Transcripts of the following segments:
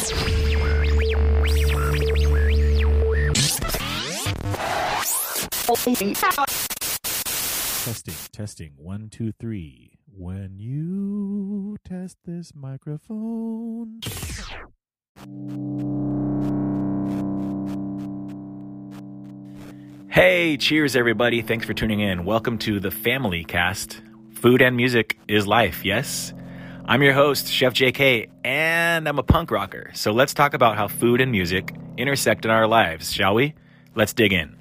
Testing. 1, 2, 3. When you test this microphone. Hey, cheers, everybody. Thanks for tuning in. Welcome to the Family Cast. Food and music is life, yes? I'm your host, Chef JK, and I'm a punk rocker. So let's talk about how food and music intersect in our lives, shall we? Let's dig in.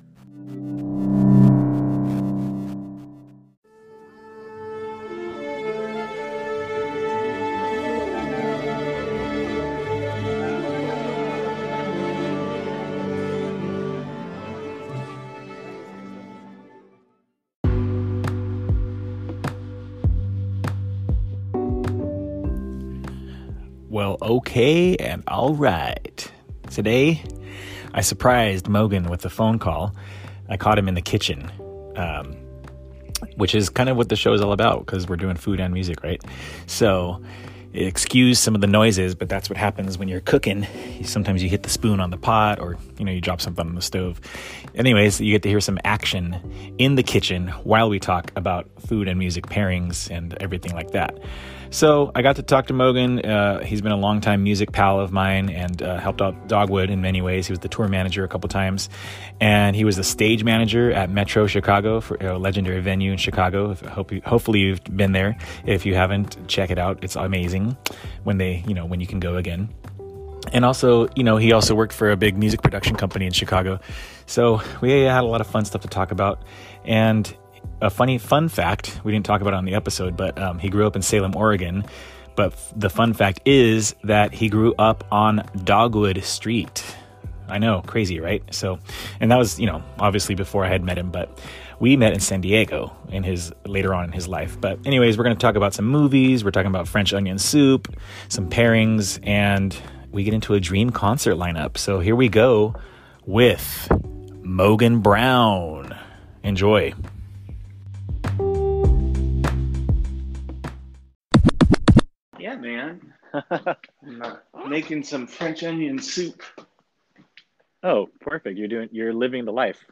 Well, okay, and all right. Today, I surprised Mogan with a phone call. I caught him in the kitchen, which is kind of what the show is all about, because we're doing food and music, right? So, excuse some of the noises, but that's what happens when you're cooking. Sometimes you hit the spoon on the pot, or, you drop something on the stove. Anyways, you get to hear some action in the kitchen while we talk about food and music pairings and everything like that. So I got to talk to Mogan. He's been a longtime music pal of mine and helped out Dogwood in many ways. He was the tour manager a couple times, and he was the stage manager at Metro Chicago, for a legendary venue in Chicago. Hopefully you've been there. If you haven't, check it out. It's amazing when when you can go again. And also, he also worked for a big music production company in Chicago. So we had a lot of fun stuff to talk about. And a fun fact, we didn't talk about it on the episode, but he grew up in Salem, Oregon. But the fun fact is that he grew up on Dogwood Street. I know, crazy, right? So, and that was, obviously before I had met him, but we met in San Diego later on in his life. But anyways, we're going to talk about some movies. We're talking about French onion soup, some pairings, and we get into a dream concert lineup. So here we go with Mogan Brown. Enjoy. Yeah, man. I'm making some French onion soup. Oh, perfect. You're living the life.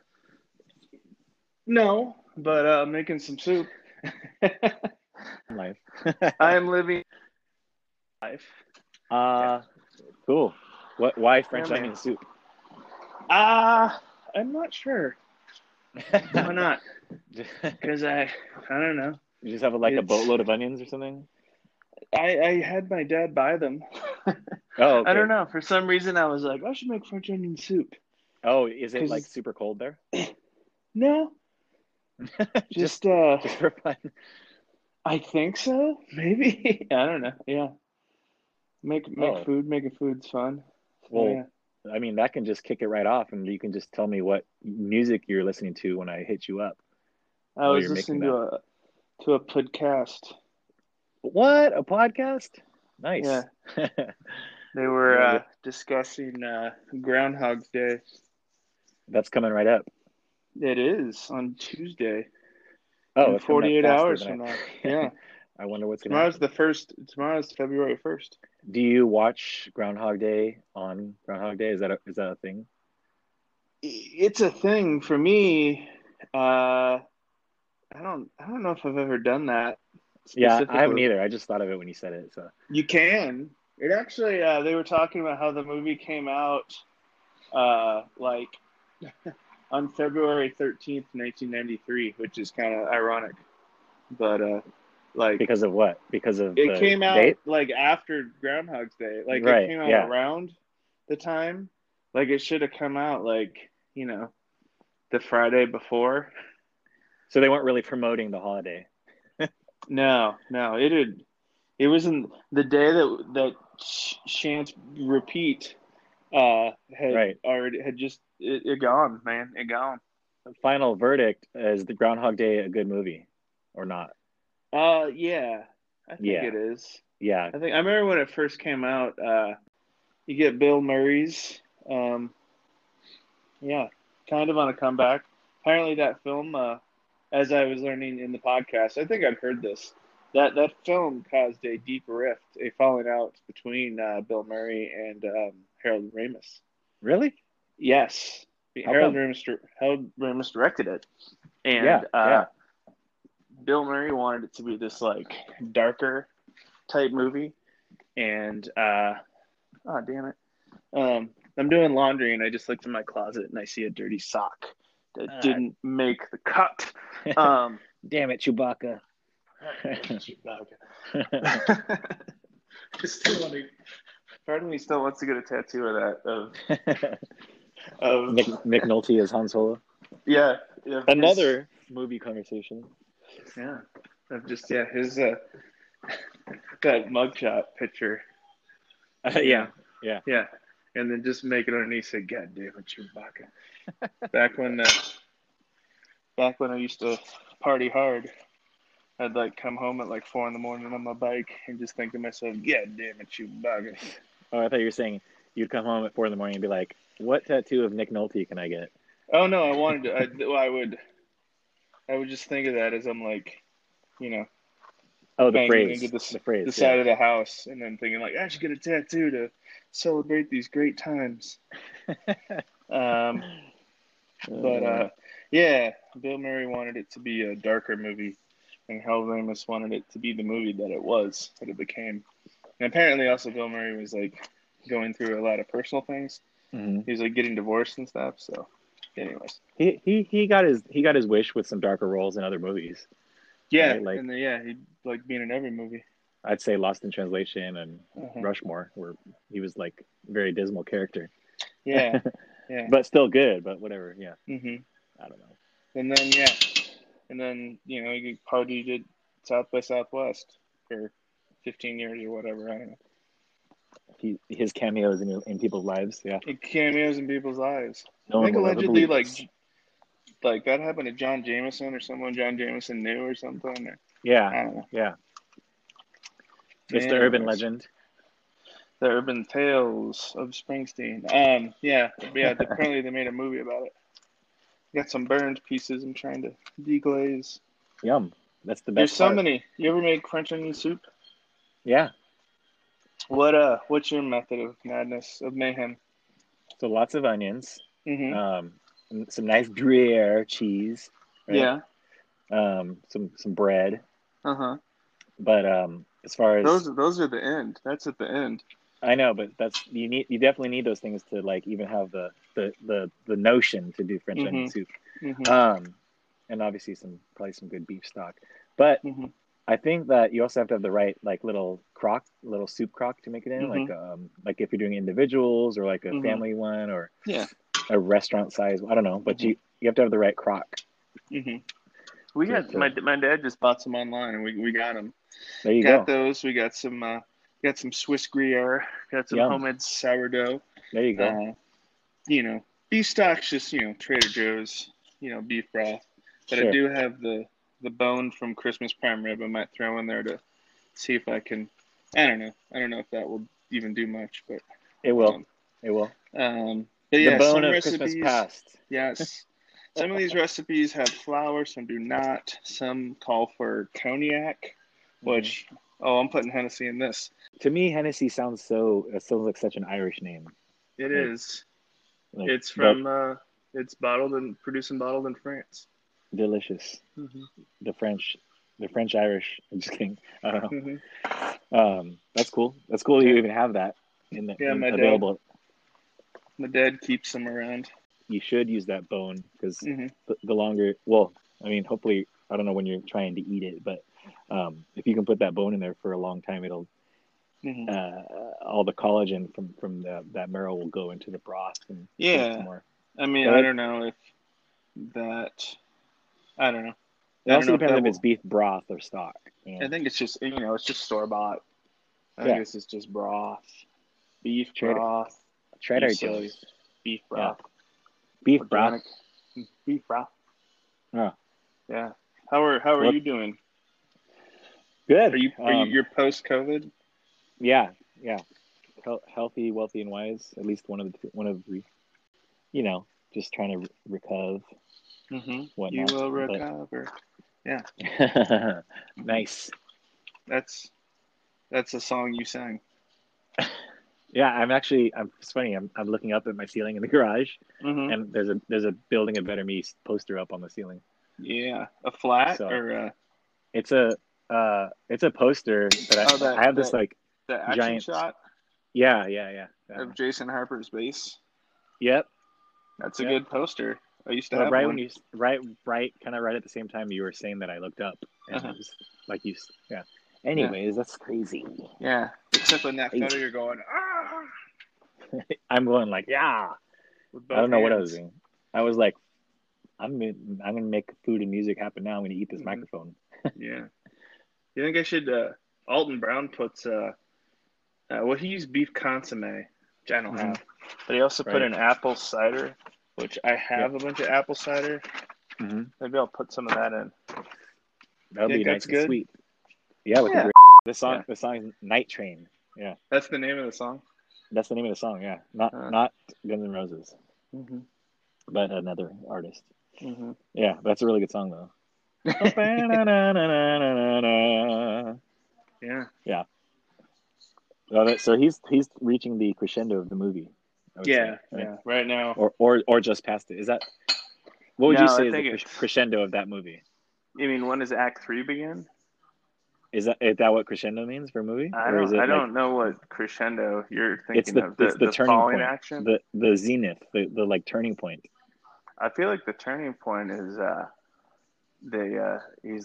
No, but making some soup. Life. I am living life. Cool. Why French onion soup? I'm not sure. Why not? Because I don't know. You just have a boatload of onions or something? I had my dad buy them. Oh, okay. I don't know. For some reason, I was like, I should make French onion soup. Oh, is it super cold there? No. just for fun. I think so. Maybe. I don't know. Yeah. Making food's fun. So, well, yeah. I mean, that can just kick it right off, and you can just tell me what music you're listening to when I hit you up. I was listening to a podcast. What? A podcast? Nice. Yeah. They were discussing Groundhog's Day. That's coming right up. It is on Tuesday. Oh, in 48 hours from now. Yeah. I wonder what's going to happen. Tomorrow's February 1st. Do you watch Groundhog Day on Groundhog Day? Is that a thing? It's a thing for me. I don't know if I've ever done that. Yeah, I haven't either. I just thought of it when you said it. So you can. It actually. They were talking about how the movie came out, on February 13th, 1993, which is kind of ironic. But because of what? Because of it came out date? After Groundhog's Day. Right, it came out around the time. It should have come out the Friday before. So they weren't really promoting the holiday. No, it was in the day that Shan't Repeat had just it gone, man. It gone. Final verdict, is the Groundhog Day a good movie or not? Yeah. I think it is. Yeah. I remember when it first came out, you get Bill Murray's kind of on a comeback. Apparently that film, as I was learning in the podcast, I think I'd heard this, That film caused a deep rift, a falling out between Bill Murray and Harold Ramis. Really? Yes. Harold Ramis directed it, and Bill Murray wanted it to be this like darker type movie, and oh damn it, I'm doing laundry and I just looked in my closet and I see a dirty sock that didn't make the cut. Damn it, Chewbacca. Part of me still wants to get a tattoo of that of Nick Nolte as Han Solo. Yeah. Another movie conversation. Yeah. Of just his that mugshot picture. Yeah. And then just make it underneath say, "God damn it, Chewbacca." Back when I used to party hard, I'd like come home at like 4 a.m. on my bike and just think to myself, "God damn it, Chewbacca." Oh, I thought you were saying you'd come home at 4 a.m. and be like, "What tattoo of Nick Nolte can I get?" Oh no, I wanted to. I would just think of that as I'm like, the phrase, into the side of the house, and then thinking like, I should get a tattoo to celebrate these great times. Bill Murray wanted it to be a darker movie, and Harold Ramis wanted it to be the movie that it became. And apparently, also Bill Murray was like going through a lot of personal things. Mm-hmm. He was like getting divorced and stuff. So, anyways, he got his wish with some darker roles in other movies. Yeah, right? He'd like being in every movie. I'd say Lost in Translation and Rushmore, where he was like a very dismal character. Yeah. But still good, but whatever, yeah. Mm-hmm. I don't know. And then, he partied at South by Southwest for 15 years or whatever, I don't know. His cameos in people's lives, yeah. Cameos in people's lives. No, I think allegedly, like that happened to John Jameson or someone John Jameson knew or something. Or, yeah, I don't know. Yeah. It's the urban legend. The Urban Tales of Springsteen. Apparently they made a movie about it. Got some burned pieces I'm trying to deglaze. Yum. That's the best There's so many. You ever made French onion soup? Yeah. What's your method of madness, of mayhem? So lots of onions. Mm-hmm. Some nice Gruyere cheese. Right? Yeah. Some bread. Uh-huh. But as far as those are the end. That's at the end. I know, but you definitely need those things to like even have the notion to do French onion soup. Mm-hmm. And obviously probably some good beef stock. But I think that you also have to have the right like little soup crock to make it in, like if you're doing individuals or like a family one or a restaurant size. I don't know, but you have to have the right crock. Mm-hmm. We got my dad just bought some online and we got them. There you go. Those. We got some Swiss Gruyere. Got some homemade sourdough. There you go. Beef stock's just Trader Joe's beef broth, but I do have the bone from Christmas prime rib. I might throw in there to see if I can. I don't know if that will even do much, but it will. It will. But yeah, the bone of recipes, Christmas past. Yes. Some of these recipes have flour, some do not. Some call for cognac, which, I'm putting Hennessy in this. To me, Hennessy sounds like such an Irish name. It is. It's from, it's produced and bottled in France. Delicious. Mm-hmm. The French Irish. I'm just kidding. I don't know. That's cool. That's cool you even have that available. My dad keeps them around. You should use that bone because the longer, hopefully, I don't know when you're trying to eat it, but if you can put that bone in there for a long time, it'll all the collagen from that marrow will go into the broth. And more. I don't know if that. I don't know. It also depends if it's beef broth or stock. I think it's just it's just store bought. I think this is just broth, beef broth, Trader Joe's beef broth. Yeah. Beef broth. Beef broth. Oh. Yeah. How are you doing? Good. Are you're post COVID? Yeah. Healthy, wealthy, and wise. At least one of the three. Just trying to recover. You will recover. Yeah. Nice. That's a song you sang. Yeah, it's funny. I'm looking up at my ceiling in the garage, and there's a Building a Better Me poster up on the ceiling. Yeah, a flat So or it's a poster that I have this like the action giant shot. Yeah. Of Jason Harper's bass. Yep. That's a good poster. I used to have right one. when you right at the same time you were saying that, I looked up, and it was like yeah. Anyways, that's crazy. Yeah, except when that photo you're going, ah. I'm going like, yeah. I don't know what I was doing. I was like, I'm gonna make food and music happen now. I'm gonna eat this microphone. Yeah. You think I should? Alton Brown puts he used beef consomme, which I don't have, but he also put in apple cider, which I have a bunch of apple cider. Maybe I'll put some of that in. That'll be nice and sweet. Yeah, with the song. The song is Night Train. Yeah, that's the name of the song. That's the name of the song. Yeah, not Guns N' Roses, but another artist. Yeah, that's a really good song though. Yeah. So he's reaching the crescendo of the movie. Yeah, right now, or just past it. Is that what would you say is the crescendo of that movie? You mean when does Act 3 begin? Is that what crescendo means for a movie? I don't know what crescendo you're thinking of. It's the turning falling point. Action? The zenith, the like turning point. I feel like the turning point is the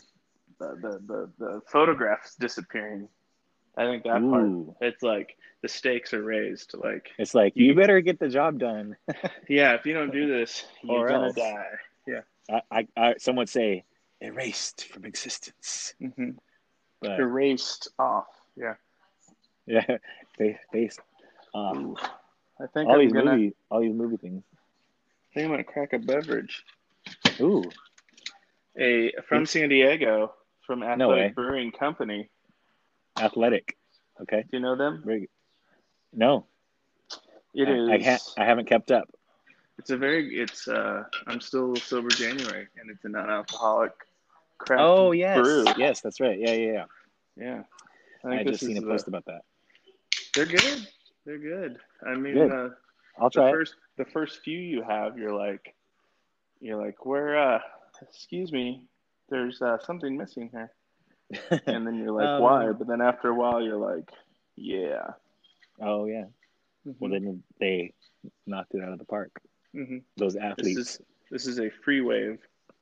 photographs disappearing. I think that part. It's like the stakes are raised. Like it's like you better get the job done. Yeah, if you don't do this, you're gonna die. Yeah. Some would say erased from existence. But erased off. Yeah. Yeah. Based off. I think all these movie things. I think I'm gonna crack a beverage. Ooh. From San Diego, from Athletic Brewing Company. Athletic. Okay. Do you know them? No. It is. I haven't kept up. It's I'm still sober January, and it's a non-alcoholic craft brew. Yes, that's right. Yeah. Yeah. I just seen a post about that. They're good. They're good. I mean, I'll try it. The first few you have, you're like, where? Excuse me, there's something missing here. And then you're like, why? But then after a while, you're like, yeah. Oh yeah. Well, then they knocked it out of the park. Those athletes. This is a free wave.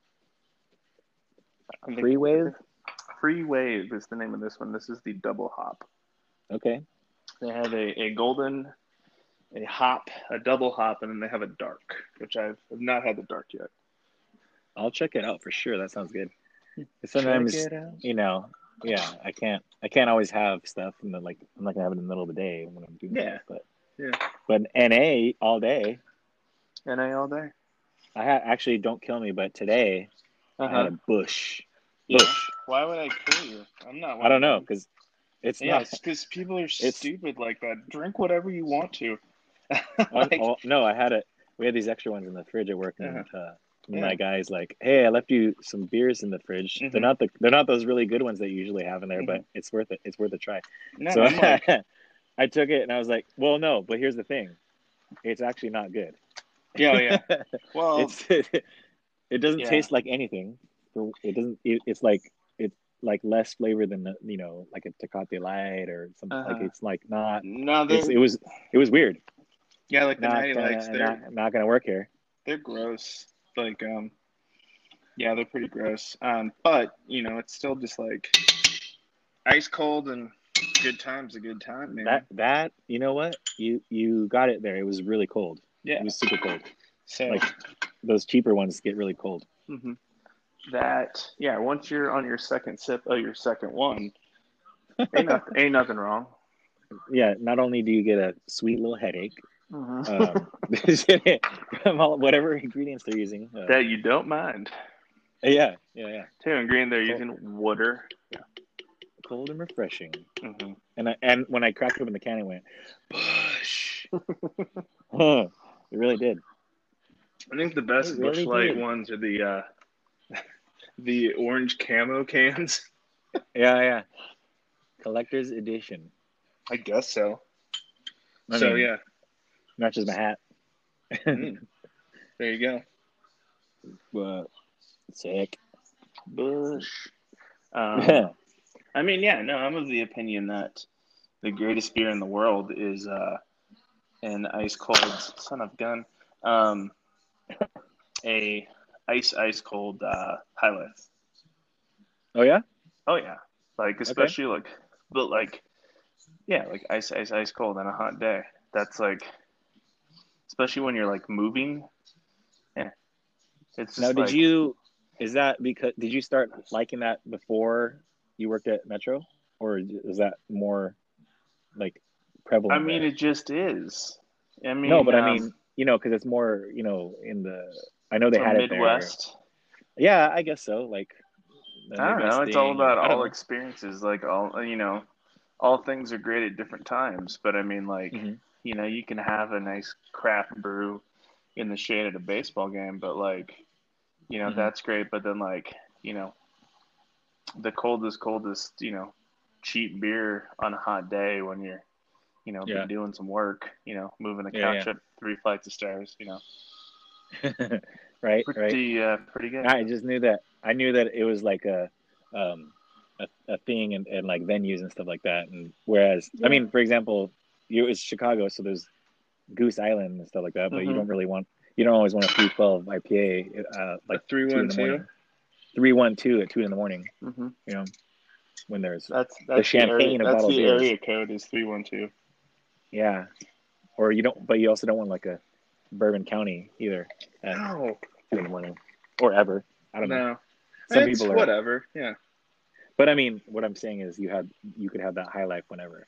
Free wave? Free wave is the name of this one. This is the double hop. Okay. They have a golden, a hop, a double hop, and then they have a dark, which I've not had the dark yet. I'll check it out for sure. That sounds good. Sometimes, I can't always have stuff, and I'm not gonna have it in the middle of the day when I'm doing stuff. But NA all day. NA all day. I actually, don't kill me, but today I had a bush. Yeah. Why would I kill you? I'm not. I don't know, because it's not. It's because people are stupid like that. Drink whatever you want to. No, we had these extra ones in the fridge at work, and my guy's like, "Hey, I left you some beers in the fridge. They're not those really good ones that you usually have in there, but it's worth it. It's worth a try." No, so I took it, and I was like, "Well, no, but here's the thing, it's actually not good." Yeah. Well, it doesn't taste like anything. It doesn't. It's like less flavor than like a Tecate Light or something. Like it's like not. No, it was weird. Yeah, like the Natty Lights. They're not gonna work here. They're gross. Like they're pretty gross. But it's still just like ice cold, and good time's a good time, man. That you know what, you got it there. It was really cold. Yeah, it was super cold. So like those cheaper ones get really cold. Once you're on your second sip of your second one, ain't nothing wrong. Yeah, not only do you get a sweet little headache, whatever ingredients they're using that you don't mind. Yeah. Two ingredient they're using water. Yeah. Cold and refreshing. And when I cracked open the can, it went Bush. It really did. I think the best Busch Light ones are the orange camo cans. Yeah. Collector's edition. I guess so. Yeah. Matches my hat. There you go. But sick. Bush. I'm of the opinion that the greatest beer in the world is an ice cold son of gun. A ice cold High Life. Oh yeah? Oh yeah. Like especially like ice cold on a hot day. That's like especially when you're like moving. Yeah. It's just now did you start liking that before you worked at Metro? Or is that more like prevalent? I mean, it just is. I mean, no, but I mean, because it's more, I know they had Midwest. It there. Yeah, I guess so. Like, I don't know. It's all about all experiences. Like all things are great at different times. But I mean, like, you can have a nice craft brew in the shade at a baseball game, but like, that's great. But then like, the coldest, cheap beer on a hot day when you're, been doing some work, moving a couch up 3 flights of stairs, right, pretty good. I just knew that. I knew that it was like a thing and like venues and stuff like that. And whereas, I mean, for example, it's Chicago, so there's Goose Island and stuff like that, but you don't always want a 312 IPA, like 312. 312 at 2 in the morning. When there's that's the champagne of bottled beers. That's the area code is 312. Yeah, or you don't, but you also don't want like a Bourbon County either at 2 in the morning or ever. I don't know. Some people are whatever. Yeah. But I mean, what I'm saying is you could have that High Life whenever.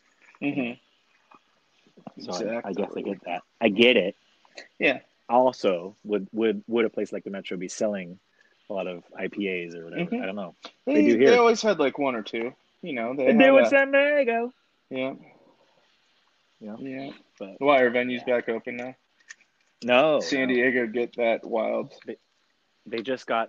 So exactly. I guess I get that. I get it. Yeah. Also, would a place like the Metro be selling a lot of IPAs or whatever? I don't know. They do here. They always had like one or two. They do in San Diego. Yeah. Yeah. But why are venues back open now? No. San Diego get that wild. They just got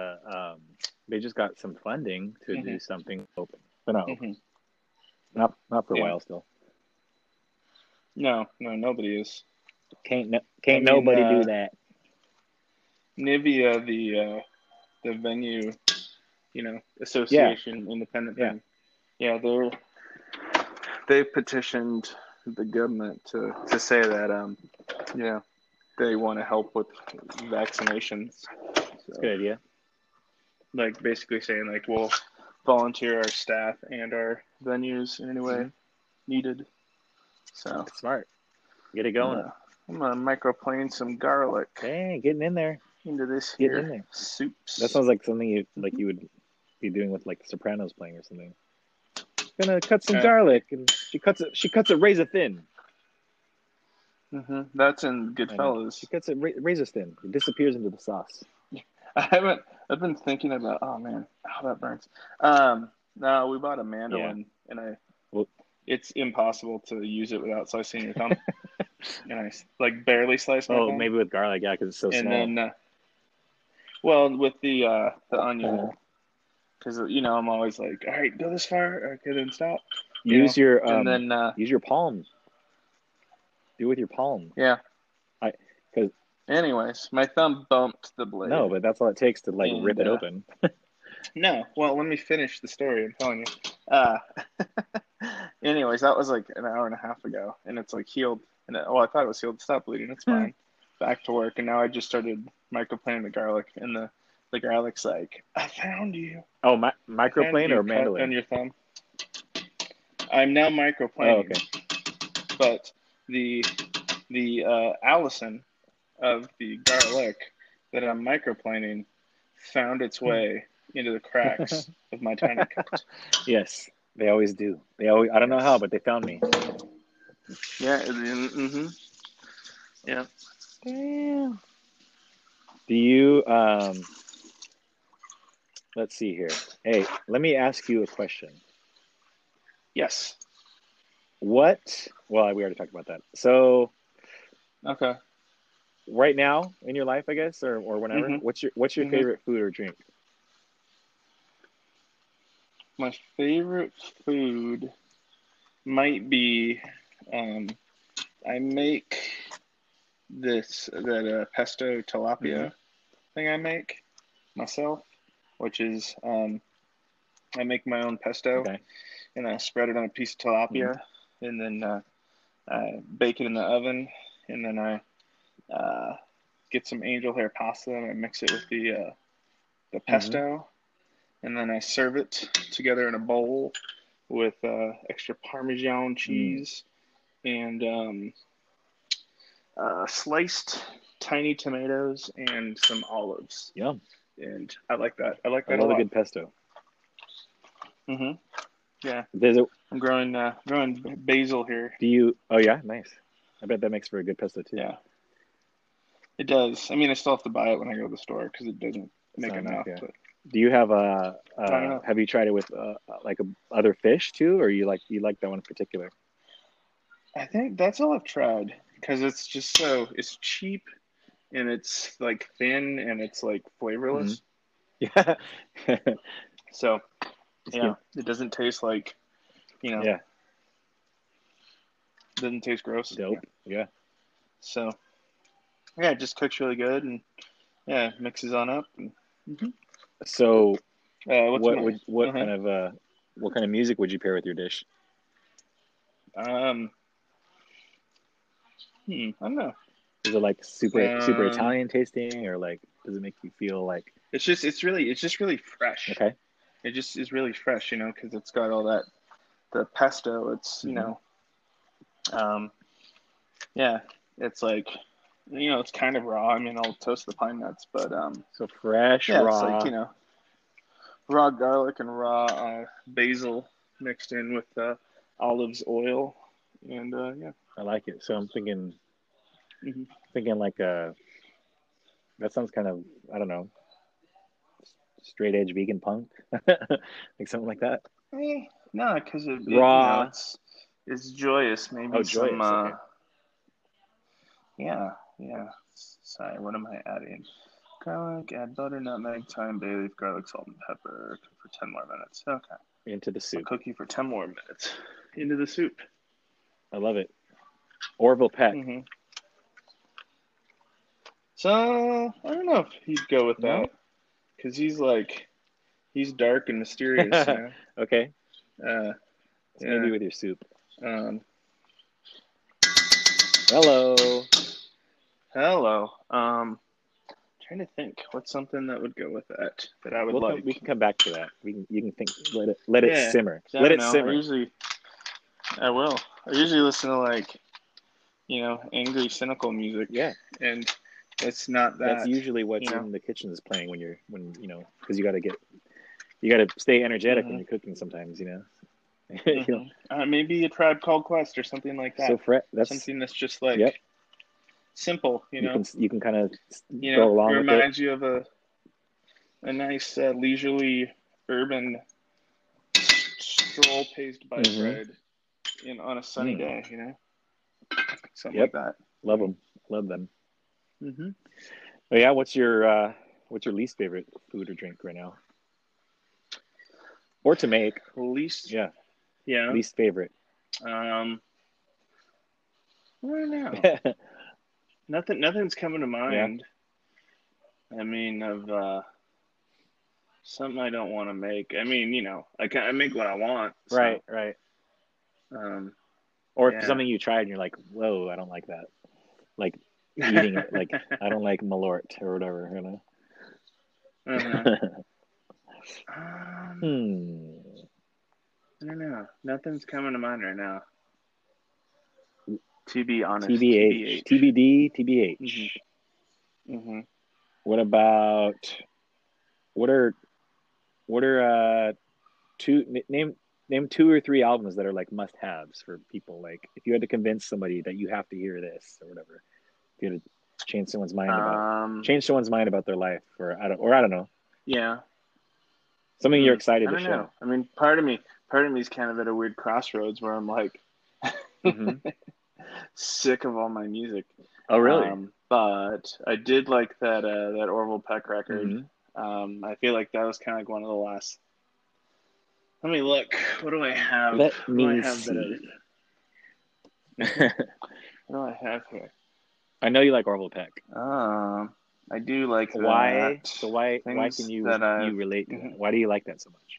some funding to do something open. But not open. Not for a while still. No, nobody is. Can't nobody do that. Nivea, the venue, association, independent thing. Yeah, they petitioned the government to say that they want to help with vaccinations. That's a good idea. Like basically saying like we'll volunteer our staff and our venues in any way needed. So that's smart. Get it going. I'm gonna microplane some garlic. Hey, getting in there. Into this here. In there. Soups. That sounds like something you would be doing with like the Sopranos playing or something. Gonna cut some garlic, and she cuts it razor thin. That's in Goodfellas. She cuts it razor thin. It disappears into the sauce. I've been thinking about. Oh man, that burns. No, we bought a mandolin, and it's impossible to use it without slicing your thumb. And I like barely slice my thumb. Maybe with garlic, because it's so small. And then, with the onion, because I'm always like, all right, go this far, okay, then stop. Use your palm. Do it with your palm. Yeah. Anyways, my thumb bumped the blade. No, but that's all it takes to rip it open. No, well, let me finish the story. I'm telling you. Anyways, that was like an hour and a half ago, and it's like healed. And I thought it was healed. Stop bleeding. It's fine. Back to work, and now I just started microplaning the garlic, and the garlic's like, I found you. Oh, microplane or mandolin? On your thumb. I'm now microplaning. Oh, okay. But the Allison of the garlic that I'm microplaning found its way into the cracks of my tiny cut. Yes, they always do. I don't know how, but they found me. Yeah. Yeah. Damn. Do you let's see here. Hey, let me ask you a question. Yes. Well, we already talked about that. So okay. Right now in your life, I guess, or whenever, what's your favorite food or drink? My favorite food might be I make that pesto tilapia thing I make myself, which is I make my own pesto and I spread it on a piece of tilapia and then I bake it in the oven and then I get some angel hair pasta and I mix it with the pesto and then I serve it together in a bowl with extra Parmesan cheese and sliced tiny tomatoes and some olives. Yum. And I like that. I like that I love a lot. a good pesto. Yeah. There's a, I'm growing basil here. Do you? Oh yeah, nice. I bet that makes for a good pesto too. Yeah. It does. I mean, I still have to buy it when I go to the store because it doesn't make enough. Yeah. But do you have have you tried it with like other fish too, or you like that one in particular? I think that's all I've tried because it's just it's cheap and it's like thin and it's like flavorless. Yeah. So yeah, it doesn't taste like, Yeah. It doesn't taste gross. Dope. Yeah. So yeah, it just cooks really good and yeah, mixes on up. And, So what kind of music would you pair with your dish? I don't know. Is it like super Italian tasting, or like does it make you feel like it's just really fresh? Okay. It just is really fresh, because it's got all the pesto. It's yeah, it's like it's kind of raw. I mean, I'll toast the pine nuts, but so fresh, yeah, raw. it's like raw garlic and raw basil mixed in with olives oil, and yeah, I like it. So I'm thinking like that sounds kind of, I don't know, straight edge vegan punk, like something like that. No, because raw. It's joyous. Maybe joyous. Okay. Yeah. Sorry, what am I adding? Garlic, add butter, nutmeg, thyme, bay leaf, garlic, salt, and pepper. Cook for 10 more minutes. Okay. Into the soup. I'll cook you for 10 more minutes. Into the soup. I love it. Orville Peck. So, I don't know if he'd go with that. Because he's dark and mysterious, Okay. Maybe with your soup. Hello. Trying to think what's something that would go with that I would like. We can come back to that. You can think. Let it simmer. Let it simmer. I will. I usually listen to angry, cynical music. Yeah. And it's not that. That's usually what's in the kitchen is playing because you got to stay energetic when you're cooking sometimes. Maybe a Tribe Called Quest or something like that. So that's something that's just simple, You can kind of go along with it. Reminds you of a nice leisurely urban stroll paced by bread on a sunny day, something like that. Love them. Love them. Oh yeah, what's your least favorite food or drink right now? Or to make? Least favorite. I don't know. Nothing's coming to mind. Yeah. I mean, of something I don't want to make. I mean, I make what I want. So. Right. Or something you tried and you're like, whoa, I don't like that. Like eating it. Like I don't like Malort or whatever. I don't know. Nothing's coming to mind right now. To be honest. TBH. TBD. TBH. What about? What are name 2 or 3 albums that are like must-haves for people? Like if you had to convince somebody that you have to hear this or whatever, if you had to change someone's mind about their life, or I don't know. Yeah. Something you're excited to share. I mean, part of me is kind of at a weird crossroads where I'm like sick of all my music. Oh, really? But I did like that Orville Peck record. I feel like that was kind of like one of the last Let me look. What do I have? Let What do I me have see. What do I have here? I know you like Orville Peck. I do like Why? that. So why can you relate to that? Why do you like that so much?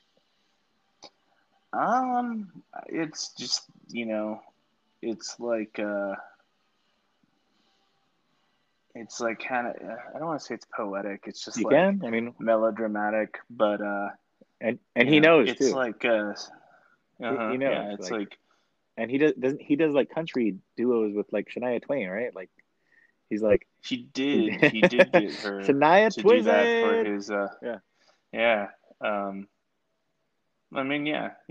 It's just, it's like kind of, I don't want to say it's poetic. It's just you can. I mean, melodramatic, but and he knows it's too. Like he knows. Yeah, it's and he does like country duos with like Shania Twain, right? Like he's like he did get her Shania to Twain do that for his yeah. I mean,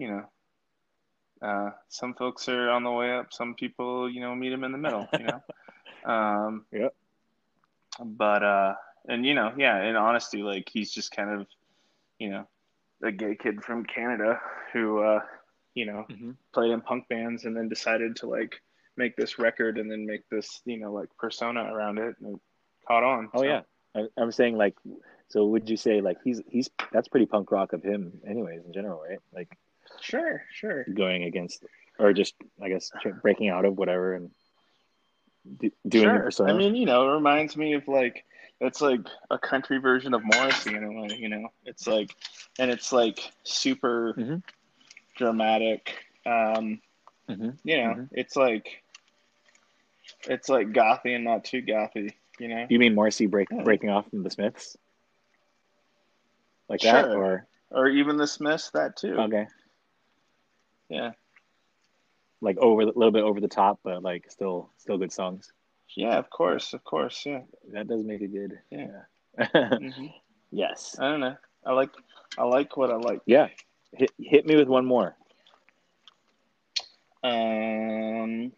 some folks are on the way up. Some people, meet them in the middle. Yep. But and in honesty, like he's just kind of, a gay kid from Canada who, played in punk bands and then decided to like make this record and then make this, like persona around it, and it caught on. Oh, so. Yeah. I'm saying like, so would you say like he's that's pretty punk rock of him, anyways, in general, right? Like, sure, going against, or just I guess breaking out of whatever and doing a persona. I mean, it reminds me of like, it's like a country version of Morrissey in a way, it's like, and it's like super dramatic. It's like gothy and not too gothy, You mean Morrissey breaking off from the Smiths? Like that, or even the Smiths, that too. Okay. Yeah. Like a little bit over the top, but like still good songs. Yeah, of course, yeah. That does make it good. Yeah. Yes. I don't know. I like what I like. Yeah. Hit me with one more. Trying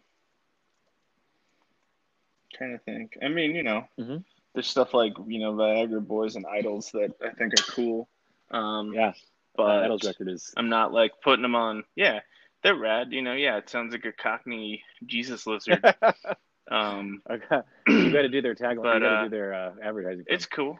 to think. I mean, there's stuff like, Viagra Boys and Idols that I think are cool. Yeah. But Idols record is. I'm not like putting them on. Yeah, they're rad. Yeah, it sounds like a Cockney Jesus lizard. Okay. You got to do their tagline. You got to do their advertising. It's cool.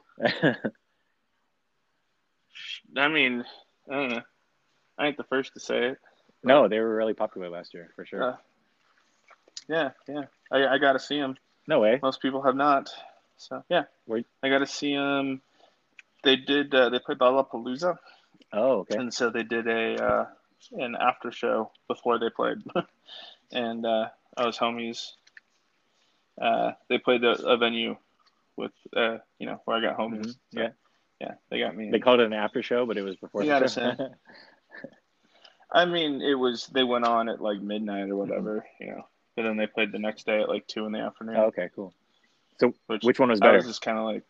I mean, I don't know. I ain't the first to say it. No, they were really popular last year, for sure. Yeah. I got to see them. No way. Most people have not. So, yeah. I got to see them. They did, they played Lollapalooza. Oh, okay. And so they did an after show before they played. And I was homies. They played a venue with, where I got homies. So, yeah, they got me. They called it an after show, but it was before the show. I mean, they went on at like midnight or whatever, but then they played the next day at like 2 PM. Oh, okay, cool. So which one was better? I was just kind of like,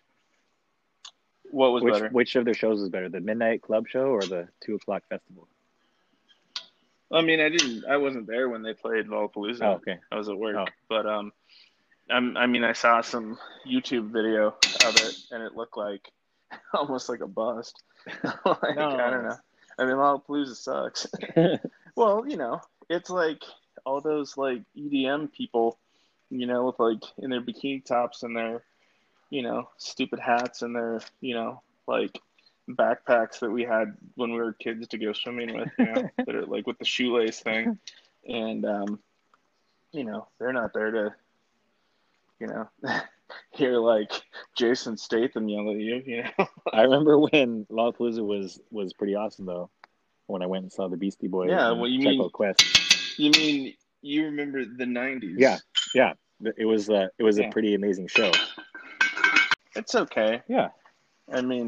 what was better? Which of their shows was better, the midnight club show or the 2 o'clock festival? I mean, I wasn't there when they played Lollapalooza. Oh, okay. I was at work, but I saw some YouTube video of it, and it looked like almost like a bust. I don't know. I mean, Lollapalooza sucks. Well, it's like all those like EDM people, with like in their bikini tops and their, stupid hats and their, like backpacks that we had when we were kids to go swimming with, that are like with the shoelace thing. And, they're not there to, hear like Jason Statham yell at you, I remember when Lollapalooza was pretty awesome though. When I went and saw the Beastie Boys. Yeah, well, you mean Quest. You mean you remember the 90s? Yeah. It was a pretty amazing show. It's okay. Yeah. I mean,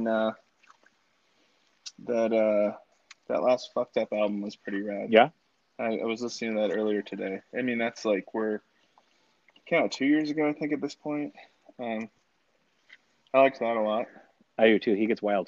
that last Fucked Up album was pretty rad. Yeah. I was listening to that earlier today. I mean, that's like came out 2 years ago, I think, at this point. I liked that a lot. I do too. He gets wild.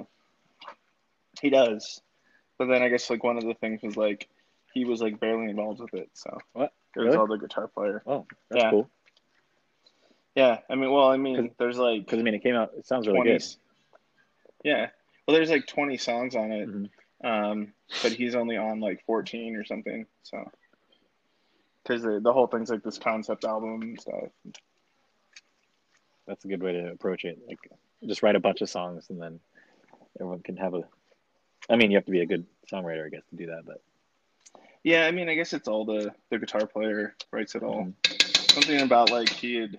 He does. But then I guess like one of the things was like he was like barely involved with it. So what? It was all the guitar player. Oh, that's cool. Yeah, I mean, there's like because it came out. It sounds really good. Yeah, well, there's like 20 songs on it, but he's only on like 14 or something. So because the whole thing's like this concept album and stuff. That's a good way to approach it. Like just write a bunch of songs and then everyone can have a I mean, you have to be a good songwriter, I guess, to do that. But yeah, I mean, I guess it's all the guitar player writes it all. mm-hmm. Something about like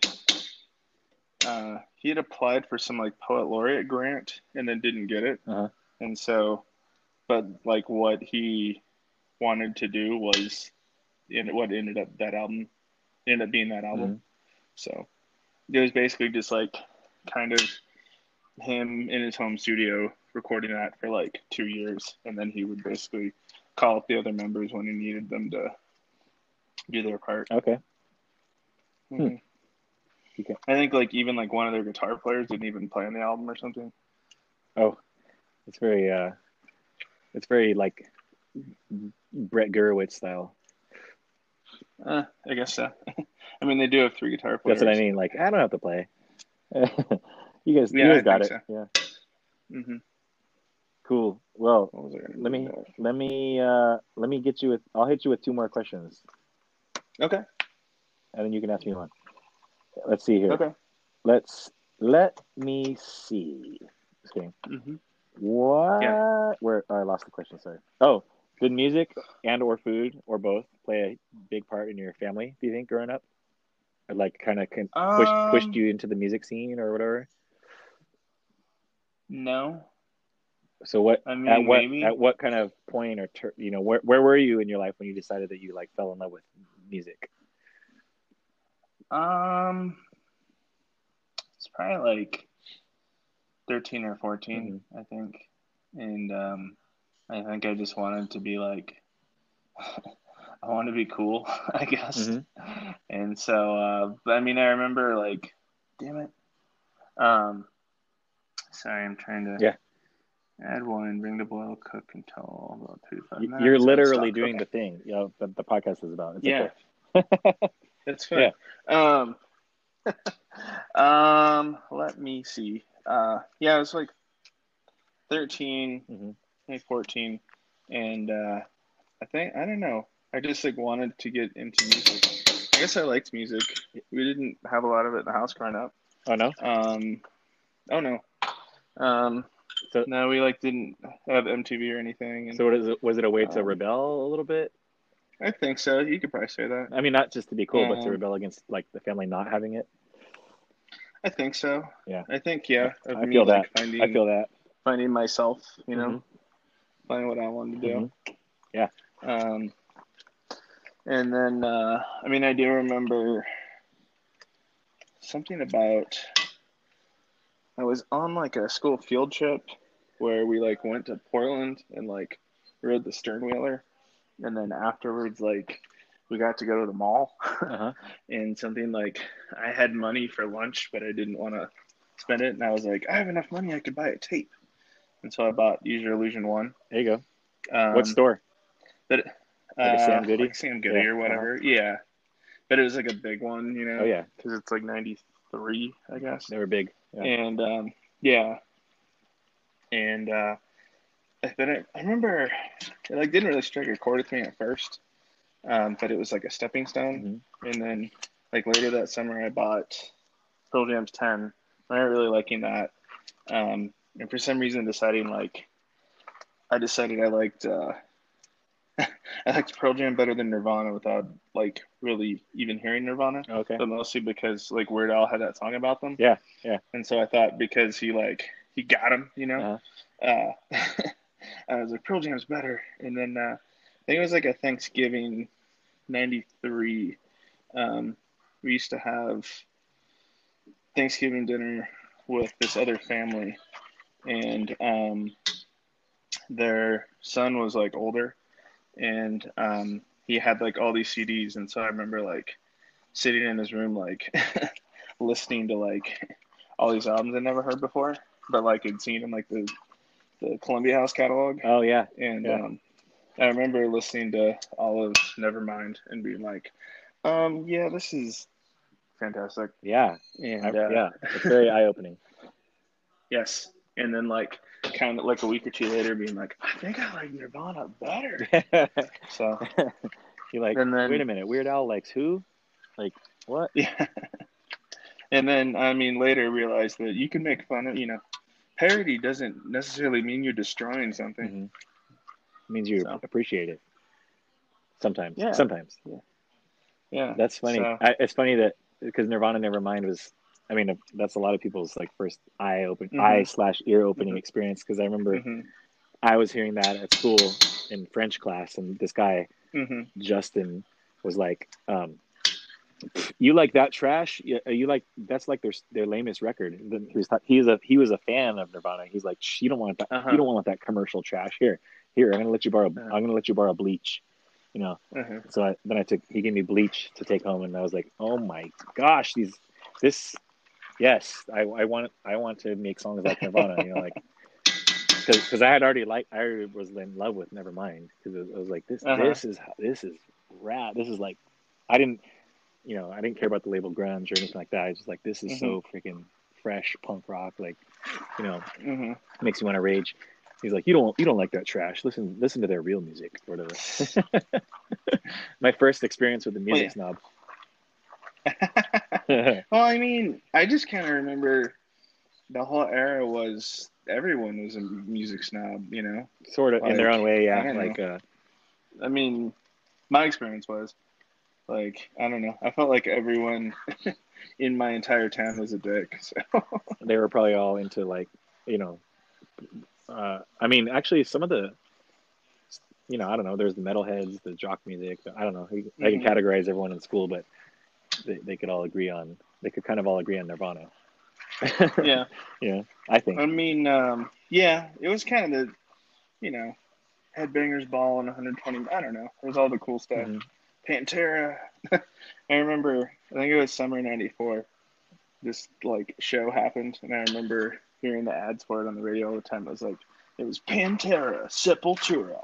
he had applied for some like poet laureate grant and then didn't get it, Uh-huh. and so, but like what he wanted to do was what ended up being that album. Mm-hmm. So it was basically just like kind of him in his home studio recording that for like 2 years, and then he would basically call up the other members when he needed them to do their part. Okay. Mm-hmm. Okay. I think like even like one of their guitar players didn't even play on the album or something. Oh, it's very like Brett Gurewitz style. I guess so. I mean, they do have 3 guitar players. That's what I mean. Like, I don't have to play. you guys got it. So. Yeah. Mm-hmm. Cool. Well, let me get you with. I'll hit you with 2 more questions. Okay. And then you can ask me one. Let's see here. Okay. Let me see. Just kidding. Mm-hmm. What? Yeah. Where? Oh, I lost the question. Sorry. Oh, did music and or food or both play a big part in your family? Do you think growing up, or like kind of pushed you into the music scene or whatever? No. So what? I mean, maybe. At what kind of point or where were you in your life when you decided that you like fell in love with music? It's probably like 13 or 14, mm-hmm. I think, and I think I just wanted to be like, I wanted to be cool, I guess, mm-hmm. and so, I mean, I remember like, damn it, sorry, I'm trying to. Add wine, bring to boil, cook until about 3 to 5 minutes. You're literally doing the thing, that the podcast is about. It's okay. That's fine. Yeah. Let me see. Yeah, it was like 13, mm-hmm. maybe 14, and I don't know. I just like wanted to get into music. I guess I liked music. We didn't have a lot of it in the house growing up. Oh no. Oh no. So no, we like didn't have MTV or anything. And, so was it a way to rebel a little bit? I think so. You could probably say that. I mean, not just to be cool, but to rebel against like the family not having it. I think so. Yeah. I think I feel that. I feel that. Finding myself, mm-hmm. finding what I wanted to do. Mm-hmm. Yeah. And then I mean, I do remember something about. I was on like a school field trip where we like went to Portland and like rode the sternwheeler, and then afterwards like we got to go to the mall, uh-huh. and something like I had money for lunch but I didn't want to spend it, and I was like, I have enough money I could buy a tape, and so I bought Use Your Illusion 1. There you go. What store? But like Sam Goody? Like Sam Goody or whatever. Uh-huh. Yeah, but it was like a big one, Oh yeah, because it's like 93, I guess. They were big. Yeah. And and I remember it like didn't really strike a chord with me at first, but it was like a stepping stone. Mm-hmm. And then like later that summer I bought Pearl Jam's 10. I remember really liking that, and for some reason I decided I liked I liked Pearl Jam better than Nirvana without like really even hearing Nirvana. Okay. But mostly because like Weird Al had that song about them. Yeah. And so I thought because he got him, I was like, Pearl Jam's better. And then I think it was like a Thanksgiving '93. We used to have Thanksgiving dinner with this other family, and their son was like older, and he had like all these CDs, and so I remember like sitting in his room like listening to like all these albums I never heard before, but like I'd seen in like the Columbia House catalog. Oh yeah. And I remember listening to all of Nevermind and being like, yeah, this is fantastic. Yeah. And it's very eye opening. Yes. And then like kind of like a week or two later being like, I think I like Nirvana better. So you're like, and then, wait a minute, Weird Al likes who? Like what? Yeah. And then I mean later realized that you can make fun of parody doesn't necessarily mean you're destroying something. Mm-hmm. It means you appreciate it. Sometimes. Yeah. Sometimes. Yeah. That's funny. It's funny that because Nirvana Nevermind was, I mean, that's a lot of people's like first eye/ear opening experience. Because I remember I was hearing that at school in French class, and this guy Justin was like, "You like that trash? You like that's like their lamest record." He was a fan of Nirvana. He's like, "You don't want that. You don't want that commercial trash. Here, I'm gonna let you borrow. I'm gonna let you borrow Bleach." You know, so he gave me Bleach to take home, and I was like, oh my gosh, I want to make songs like Nirvana, you know, like, because I was in love with Nevermind, because I was like, this is rad, this is like, I didn't care about the label grunge or anything like that. I was just like, this is so freaking fresh punk rock, like, you know, makes you want to rage. He's like, you don't like that trash. Listen to their real music or whatever. My first experience with the music snob. Well, I mean, I just kind of remember the whole era was everyone was a music snob, you know, sort of, like, in their own way, yeah. Like, I mean, my experience was like, I don't know. I felt like everyone in my entire town was a dick. So. They were probably all into, like, you know. I mean, actually, some of the, you know, I don't know. There's the metalheads, the jock music. I don't know. I can categorize everyone in school, but they could all agree on. They could kind of all agree on Nirvana. Yeah. Yeah, I think. I mean, yeah, it was kind of the, you know, Headbangers Ball and 120. I don't know. It was all the cool stuff. Pantera. I remember. I think it was summer '94. This like show happened, and I remember hearing the ads for it on the radio all the time. It was Pantera, Sepultura,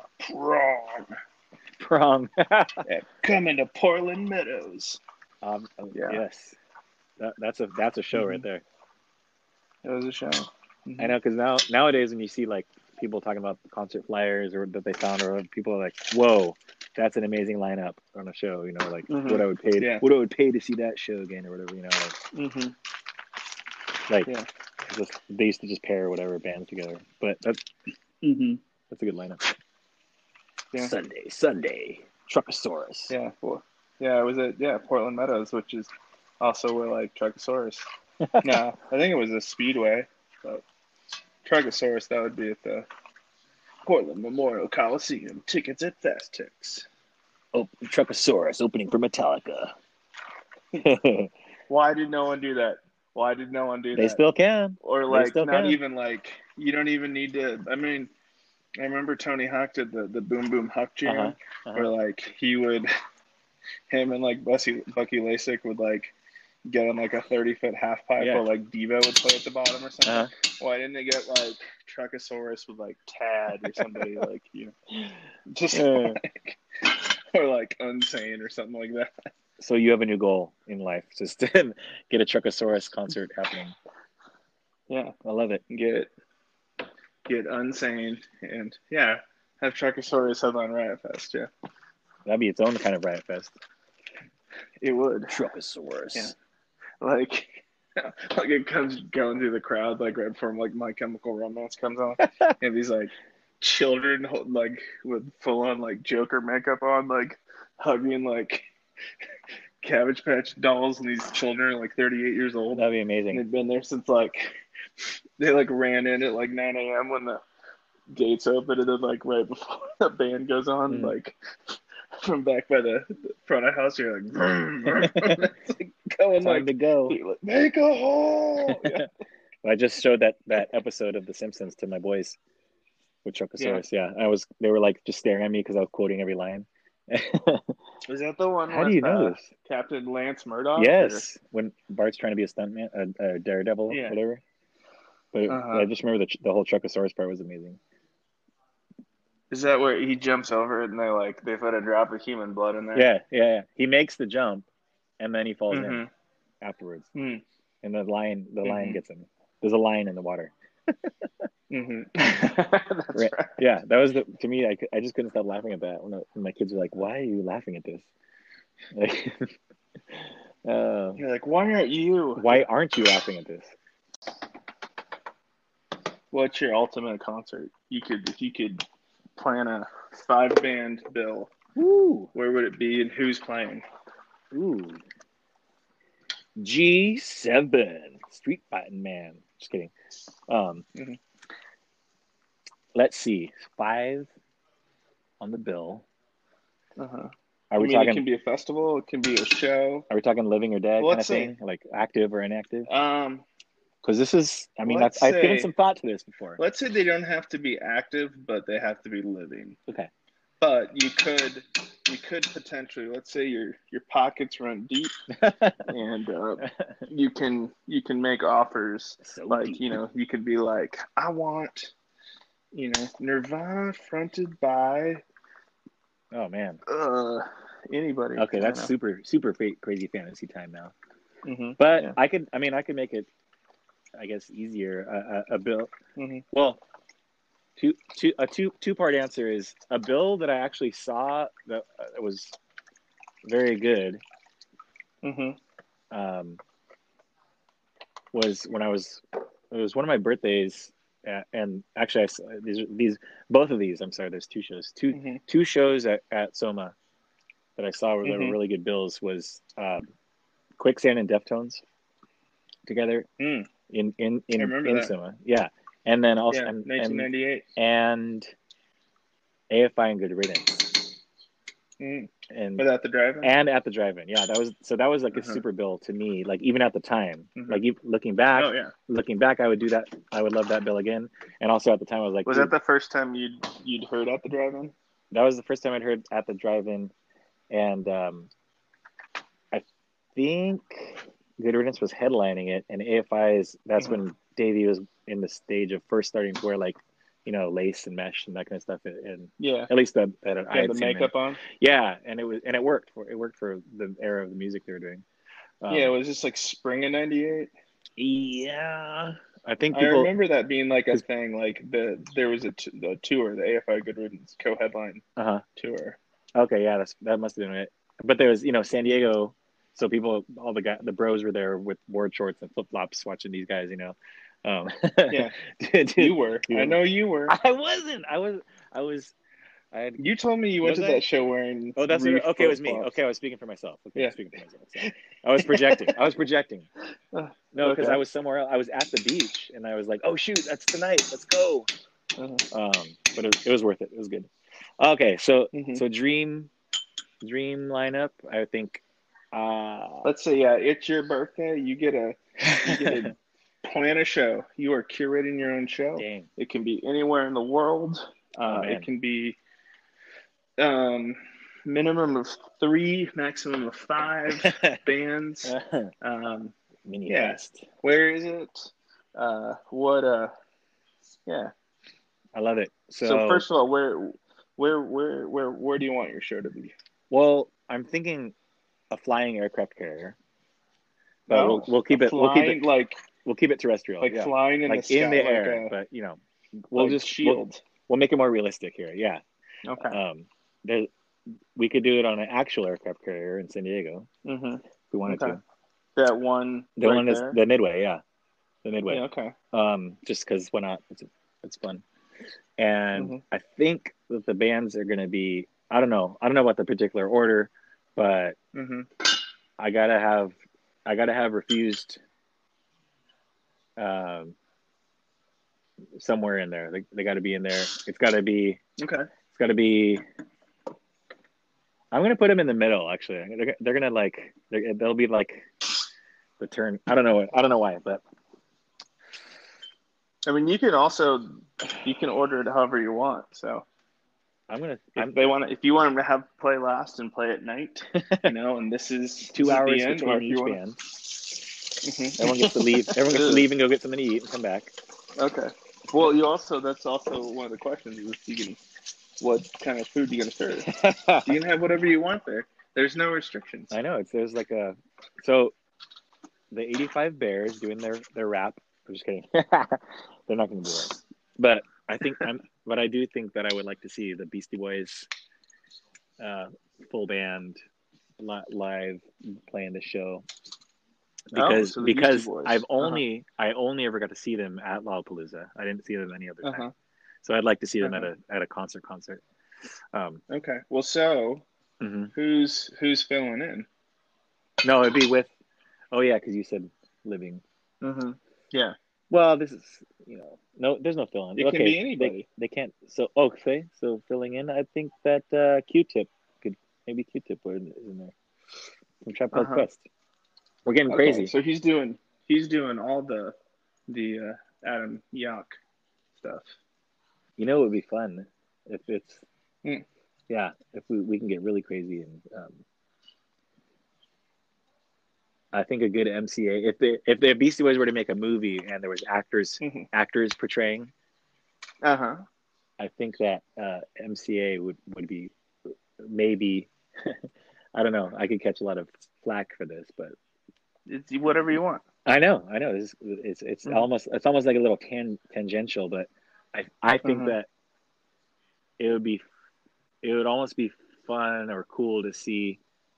Prong. Coming to Portland Meadows. Yes, that's a show right there. It was a show. I know, because nowadays when you see like people talking about concert flyers or that they found, or people are like, "Whoa, that's an amazing lineup on a show," you know, like what I would pay to see that show again, or whatever, you know. Like, they used to just pair whatever bands together, but that's a good lineup. Yeah. Sunday, Truckosaurus. Yeah, well, yeah, it was at Portland Meadows, which is also where like Truckosaurus. No, I think it was a Speedway, but Truckosaurus, that would be at the Portland Memorial Coliseum. Tickets at Fast Tix. Oh, Truckosaurus opening for Metallica. Why did no one do that? They still can. Or like, not even like, you don't even need to. I mean, I remember Tony Hawk did the Boom Boom Huck jam, where like him and like Bucky Lasek would like get on like a 30-foot half pipe, or like Devo would play at the bottom or something. Why didn't they get like Truckosaurus with like Tad or somebody like, you know, just like, or like Unsane or something like that. So you have a new goal in life, just to get a Truckosaurus concert happening. Yeah, I love it. Get Unsane and have Truckosaurus headline Riot Fest. Yeah, that'd be its own kind of Riot Fest. It would. Truckosaurus. Yeah. Like it comes going through the crowd, like right before like My Chemical Romance comes on, and these like children like with full on like Joker makeup on, like hugging like Cabbage Patch dolls, and these children are like 38 years old. That'd be amazing. And they've been there since like they like ran in at like 9 a.m. when the gates open, and then like right before the band goes on, like from back by the front of the house, you're like, it's like going time to go. Like, make a hole. Yeah. I just showed that episode of The Simpsons to my boys with Truckosaurus. Yeah. They were like just staring at me because I was quoting every line. Is that the one? How do you know this? Captain Lance Murdoch? Yes, when Bart's trying to be a stuntman, a daredevil, whatever. But I just remember the whole Truckosaurus part was amazing. Is that where he jumps over it and they put a drop of human blood in there? Yeah. He makes the jump, and then he falls in afterwards, and the lion gets him. There's a lion in the water. That's right. Yeah, that was to me. I just couldn't stop laughing at that when my kids were like, "Why are you laughing at this?" Like, you're like, "Why aren't you? Why aren't you laughing at this?" What's your ultimate concert? If you could plan a 5-band bill. Ooh. Where would it be and who's playing? Ooh. G7 Street Fighting Man. Just kidding. Let's see. 5 on the bill. Are we talking? It can be a festival. It can be a show. Are we talking living or dead kind of thing, like active or inactive? Because this is. I mean, I've given some thought to this before. Let's say they don't have to be active, but they have to be living. Okay. But you could potentially, let's say your pockets run deep, and you can make offers deep. You could be like, I want, Nirvana fronted by. Oh man. Anybody. Okay, that's super crazy fantasy time now. But yeah. I could make it, I guess, easier. A bill. Well. Two-part answer is a bill that I actually saw that was very good. Was when it was one of my birthdays, and actually both of these. I'm sorry, there's 2 shows. Two shows at Soma that I saw that were really good bills was Quicksand and Deftones together in Soma. Yeah. And then also 1998 and AFI and Good Riddance. And at the drive-in? And at the drive-in. Yeah, that was like a super bill to me, like even at the time. Like looking back, I would do that. I would love that bill again. And also at the time I was like, was that the first time you'd heard at the drive-in? That was the first time I'd heard at the drive-in, and I think Good Riddance was headlining it, and AFI that's when Davey was in the stage of first starting to wear lace and mesh and that kind of stuff, and at least that I had the makeup on. Yeah, and it worked for the era of the music they were doing. It was just like spring of '98. Yeah, I think I remember that being like a thing. Like there was the tour, the AFI Good Riddance co-headline tour. Okay, yeah, that must have been it. But there was San Diego. So all the bros were there with board shorts and flip flops watching these guys, Yeah, you were. I know you were. I wasn't. You told me you went to that show wearing. Oh, that's it. Okay. It was me. Okay, I was speaking for myself. Okay, speaking for myself. So I was projecting. No, because I was somewhere else. I was at the beach, and I was like, "Oh shoot, that's tonight. Let's go." But it was worth it. It was good. Okay, so dream lineup. I think. Let's say it's your birthday. You get to plan a show. You are curating your own show. Dang. It can be anywhere in the world. It can be minimum of 3, maximum of 5 bands. Mini fest. Where is it? Yeah. I love it. So first of all, where do you want your show to be? Well, I'm thinking a flying aircraft carrier, but we'll keep it terrestrial, like flying in the sky, in the air. But we'll just shield. We'll make it more realistic here. Yeah. Okay. We could do it on an actual aircraft carrier in San Diego if we wanted to. That one. The one is the Midway. Yeah, the Midway. Yeah, okay. Just because why not? It's fun, and I think that the bands are going to be. I don't know about the particular order. But I gotta have Refused somewhere in there. They got to be in there. It's got to be okay. It's got to be. I'm gonna put them in the middle. Actually, they're gonna they'll be like the turn. I don't know why, but I mean, you can order it however you want. So. If you want them to have play last and play at night, and this is 2 hours between each band. Everyone gets to leave. Everyone gets to leave and go get something to eat and come back. Okay. Well, that's also one of the questions is what kind of food you gonna serve? You can have whatever you want there. There's no restrictions. I know so the 85 Bears doing their rap. I'm just kidding. They're not gonna do that. But I do think that I would like to see the Beastie Boys full band live playing the show. because so the Beastie Boys. I only ever got to see them at Lollapalooza. I didn't see them any other time. So I'd like to see them at a concert. Okay. Well, so who's filling in? No, it'd be with. Oh yeah, because you said living. Yeah. Well, this is no. There's no fill in. It can be anybody. They can't. So so filling in. I think that Q-Tip could maybe Q-Tip is in there. From Tribe Called Quest. We're getting crazy. So he's doing all the Adam Yauch stuff. You know, it would be fun if it's if we can get really crazy and I think a good MCA if the Beastie Boys were to make a movie and there was actors portraying, I think that MCA would be maybe I don't know. I could catch a lot of flack for this, but it's whatever you want. I know. It's almost like a little tangential, but I think that it would almost be fun or cool to see.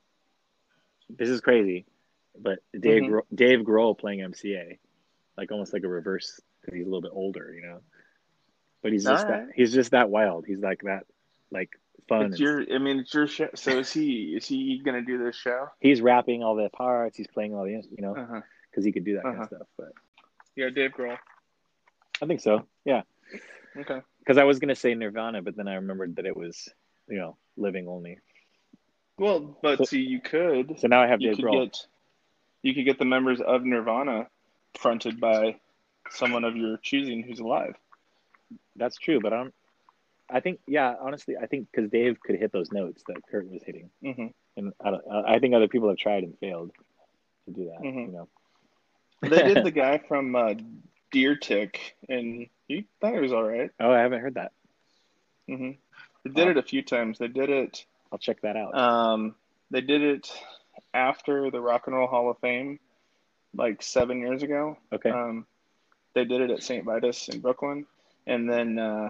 This is crazy, but Dave Grohl playing MCA, like almost like a reverse because he's a little bit older, But he's just that wild. He's like that, like fun. It's your show. So is he gonna do this show? He's rapping all the parts. He's playing all the because he could do that kind of stuff. But yeah, Dave Grohl. I think so. Yeah. Okay. Because I was gonna say Nirvana, but then I remembered that it was living only. Well, but see, you could. So now I have Dave Grohl. You could get the members of Nirvana fronted by someone of your choosing who's alive. That's true, but honestly, I think because Dave could hit those notes that Kurt was hitting, and I think other people have tried and failed to do that. They did the guy from Deer Tick, and he thought it was all right. Oh, I haven't heard that. They did it a few times. They did it. I'll check that out. They did it after the Rock and Roll Hall of Fame, like 7 years ago. Okay. They did it at St. Vitus in Brooklyn, and then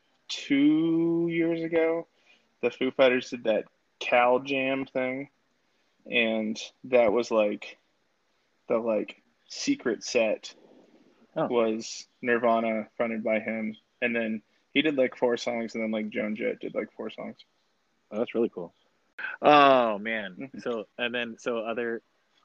2 years ago, the Foo Fighters did that Cal Jam thing, and that was like the secret set was Nirvana fronted by him, and then he did like 4 songs, and then like Joan Jett did like 4 songs. Oh, that's really cool. Oh man! So other,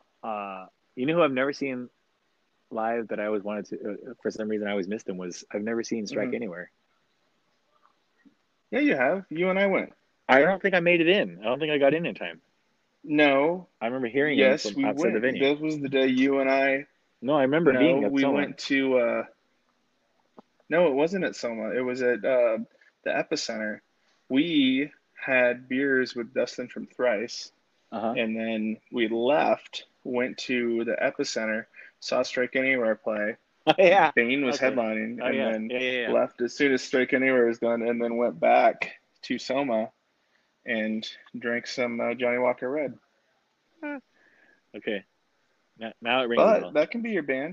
who I've never seen live that I always wanted to. For some reason, I always missed him. Was I've never seen Strike Anywhere. Yeah, you have. You and I went. I don't think I made it in. I don't think I got in time. No. I remember hearing it from outside the venue. This was the day you and I. No, I remember being at Soma. We went to. No, it wasn't at Soma. It was at the Epicenter. We had beers with Dustin from Thrice, and then we left, went to the Epicenter, saw Strike Anywhere play. Yeah. Bane was headlining, and then left as soon as Strike Anywhere was done, and then went back to Soma and drank some Johnny Walker Red. Okay. Now it rings a bell. But that can be your band.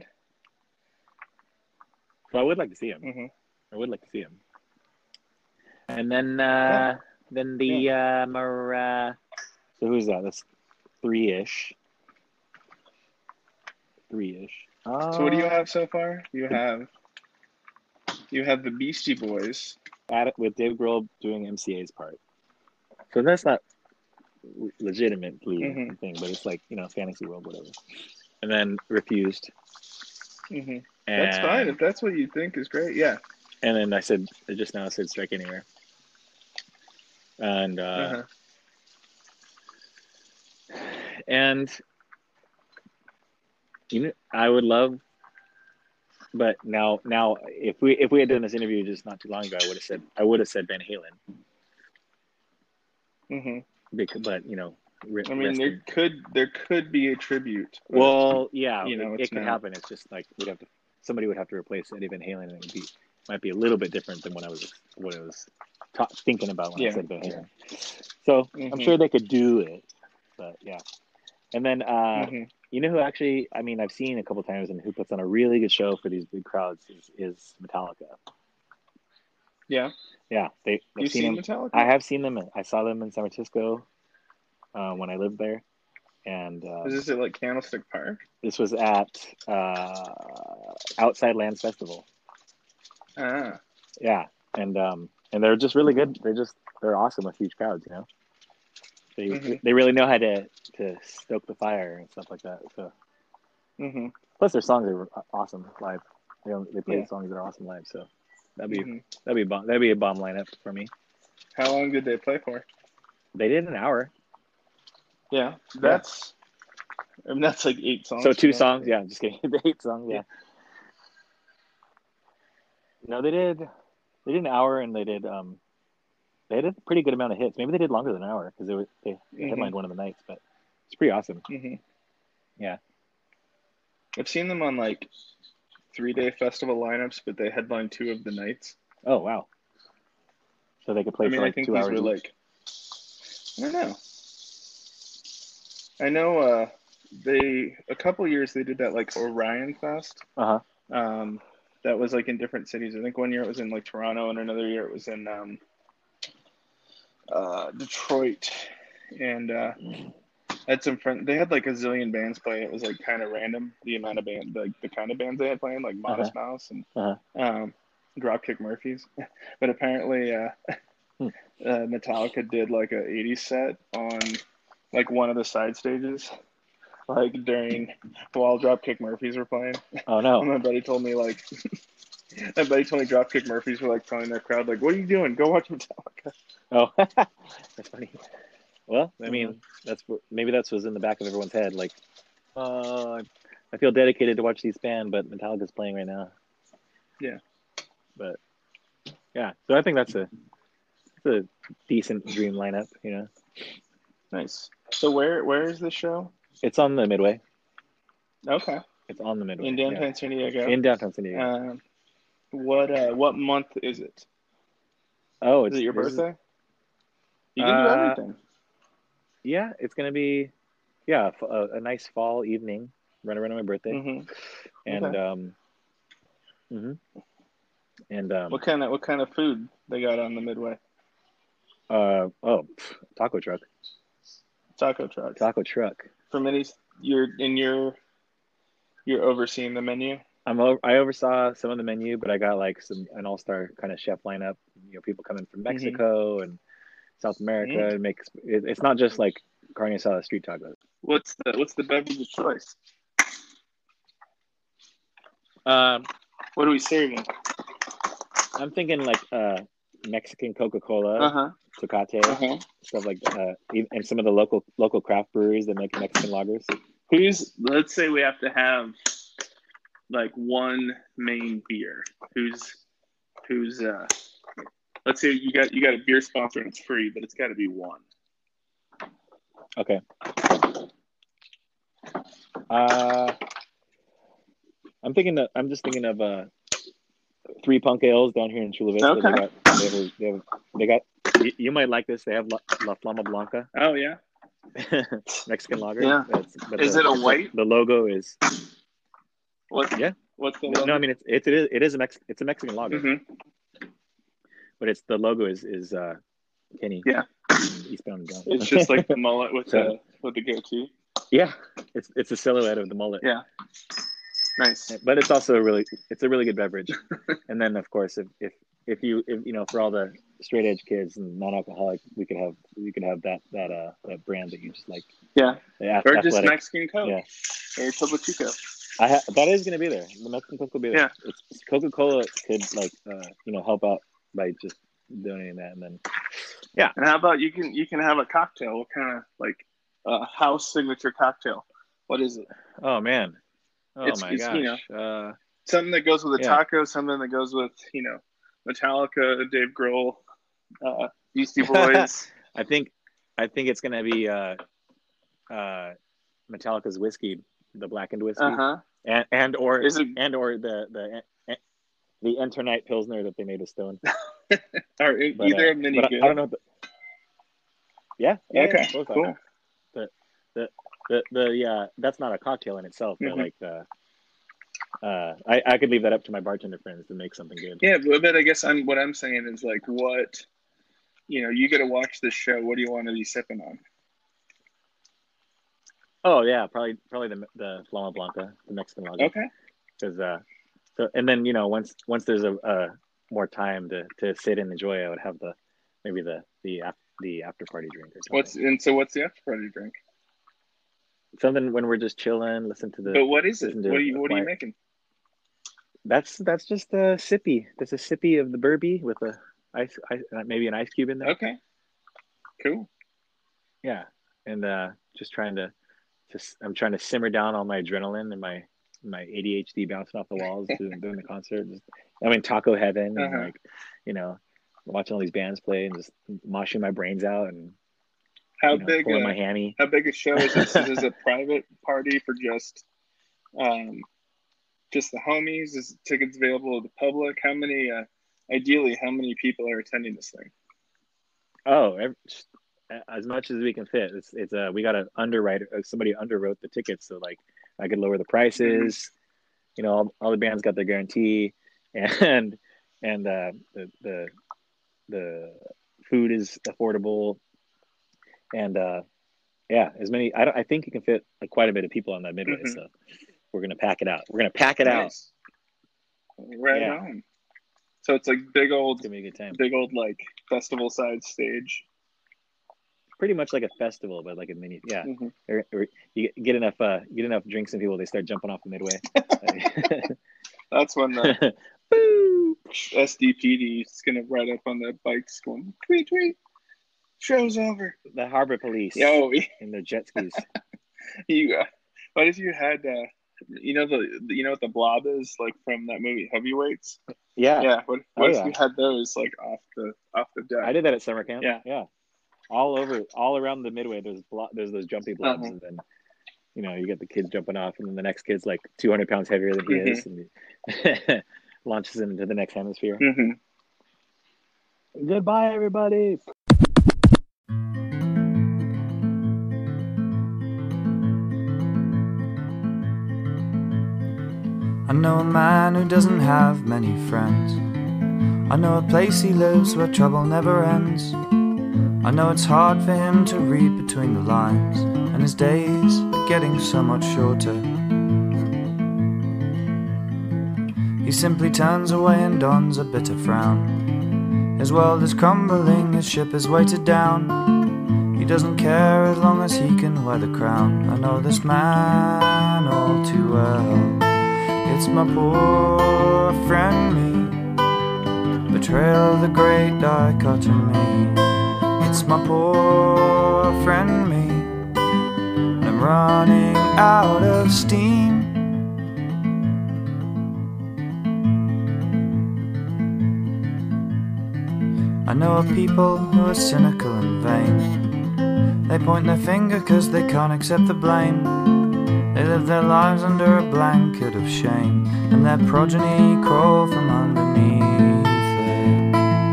Well, I would like to see him. I would like to see him. And then so who's that? That's 3-ish. So what do you have so far? You have the Beastie Boys. With Dave Grohl doing MCA's part. So that's not legitimately a thing, but it's like, fantasy world, whatever. And then Refused. That's fine. If that's what you think is great, yeah. And then I said Strike Anywhere. And and I would love, but now if we had done this interview just not too long ago, I would have said Van Halen. But there could be a tribute. Well, yeah, it could happen. It's just like somebody would have to replace Eddie Van Halen, and it might be a little bit different than what I was thinking about when I said Van Halen. So I'm sure they could do it, but yeah. And then who actually, I've seen a couple times and who puts on a really good show for these big crowds is Metallica. Yeah. Yeah. You've seen Metallica? I have seen them. I saw them in San Francisco when I lived there. And is this at like Candlestick Park? This was at Outside Lands Festival. Ah. Yeah, and they're just really good. They're awesome with huge crowds. You know, they really know how to stoke the fire and stuff like that. So, plus their songs are awesome live. They play songs that are awesome live. So that'd be a bomb lineup for me. How long did they play for? They did an hour. Yeah, that's like 8 songs. So 2 songs, yeah. Just kidding. 8 songs, yeah. No, they did an hour, and they had a pretty good amount of hits. Maybe they did longer than an hour because they headlined one of the nights, but it's pretty awesome. Yeah, I've seen them on like 3-day festival lineups, but they headlined 2 of the nights. Oh wow! So they could play for like 2 hours. Like, I don't know. I know a couple years they did that like Orion Fest. That was like in different cities. I think one year it was in like Toronto, and another year it was in Detroit. And I had some friends. They had like a zillion bands play. It was like kind of random the amount of the kind of bands they had playing, like Modest Mouse and Dropkick Murphys. But apparently Metallica did like a 80s set on like one of the side stages, like while Dropkick Murphys were playing. Oh no! And my buddy told me Dropkick Murphys were like telling their crowd like, "What are you doing? Go watch Metallica." Oh, that's funny. Well, I mean, maybe that's what's in the back of everyone's head. Like, I feel dedicated to watch these band, but Metallica's playing right now. Yeah. But yeah, so I think that's a decent dream lineup, you know. Nice. So where is the show? It's on the Midway. Okay. It's on the Midway. In downtown San Diego. In downtown San Diego. What month is it? Oh, is it your birthday? You can do everything. Yeah, it's gonna be a nice fall evening. Run around on my birthday. And what kind of food they got on the Midway? Taco truck. Taco truck. You're overseeing the menu? I oversaw some of the menu, but I got like an all-star kind of chef lineup. You know, people coming from Mexico and South America and it's not just like carne asada street tacos. What's the beverage of choice? What are we serving? I'm thinking like Mexican Coca-Cola, Tecate, stuff like that, and some of the local craft breweries that make Mexican lagers. Let's say we have to have like one main beer. Who's let's say you got a beer sponsor and it's free, but it's got to be one. Okay. I'm just thinking of 3 Punk Ales down here in Chula Vista. Okay. They got. You might like this. They have La Flama Blanca. Oh yeah. Mexican lager. Yeah. Is it a white? The logo is. What? Yeah. What's the logo? No, I mean it's a Mexican lager. But the logo is Kenny. Yeah. Eastbound Down. It's just like the mullet with the goatee. Yeah. It's a silhouette of the mullet. Yeah. Nice. But it's also a really good beverage. And then of course if you for all the straight edge kids and non-alcoholic, we could have that brand that you just like. Yeah. Or just Mexican Coke. Yeah. Or Topo Chico. That is going to be there. The Mexican Coke will be there. Yeah. Coca-Cola could help out by just donating that, and then And how about you can have a cocktail? What kind of like a house signature cocktail? What is it? Oh man. It's gosh. Something that goes with a taco, something that goes with, Metallica, Dave Grohl, Beastie Boys. I think it's gonna be Metallica's whiskey, the blackened whiskey, and or the Enter Night Pilsner that they made with Stone. Or either of them any good? I don't know. Yeah. Okay. Both cool. That's not a cocktail in itself, but like I could leave that up to my bartender friends to make something good. Yeah, but I guess what I'm saying is like, what, you got to watch this show. What do you want to be sipping Oh yeah, probably the Flama Blanca, the Mexican lager. Okay. Because so and then once there's a more time to sit and enjoy, I would have maybe the after party drink or something. What's the after party drink? Something when we're just chilling, listen to the. But what is it? What are you making? That's just a sippy. That's a sippy of the Burby with a ice, maybe an ice cube in there. Okay. Cool. Yeah, and just I'm trying to simmer down all my adrenaline and my ADHD bouncing off the walls during the concert. I'm in taco heaven and watching all these bands play and just moshing my brains out and pulling my hammy. How big a show is this? Is this a private party for just the homies? Is tickets available to the public? Ideally, how many people are attending this thing? Oh, as much as we can fit. It's we got to underwrite. Somebody underwrote the tickets, so like I could lower the prices. Mm-hmm. All the bands got their guarantee, and the food is affordable, and as many. I think you can fit quite a bit of people on that midway. Mm-hmm. So we're gonna pack it out. Nice. Right on. So it's like big old, it's gonna be a good time. Big old festival side stage. Pretty much like a festival, but like a mini. Yeah, mm-hmm. or you get enough drinks and people, they start jumping off the midway. That's when the SDPD is gonna ride up on the bikes going tweet tweet. Show's over. The harbor police. Yo, in their jet skis. What if you had what the blob is like from that movie Heavyweights? Yeah. What if you had those off the deck? I did that at summer camp. Yeah. All around the midway. There's those jumpy blobs, and then you get the kids jumping off, and then the next kid's 200 pounds heavier than he mm-hmm. is, and he launches him into the next hemisphere. Mm-hmm. Goodbye, everybody. I know a man who doesn't have many friends. I know a place he lives where trouble never ends. I know it's hard for him to read between the lines, and his days are getting so much shorter. He simply turns away and dons a bitter frown. His world is crumbling, his ship is weighted down. He doesn't care as long as he can wear the crown. I know this man all too well. It's my poor friend me, betrayal of the great dichotomy. It's my poor friend me, I'm running out of steam. I know of people who are cynical and vain. They point their finger 'cause they can't accept the blame. They live their lives under a blanket of shame, and their progeny crawl from underneath it.